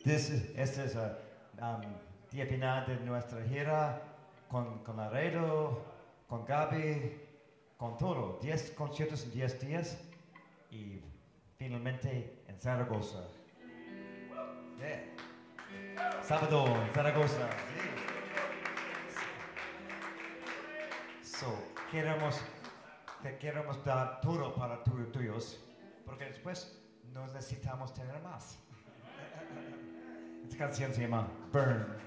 Este es el día final de nuestra gira con Laredo, con Gaby, con todo. 10 conciertos en 10 días y finalmente en Zaragoza. Yeah. Sábado en Zaragoza. Sí. So, te queremos dar todo para tuyos, porque después no necesitamos tener más. Esta canción se llama Burn.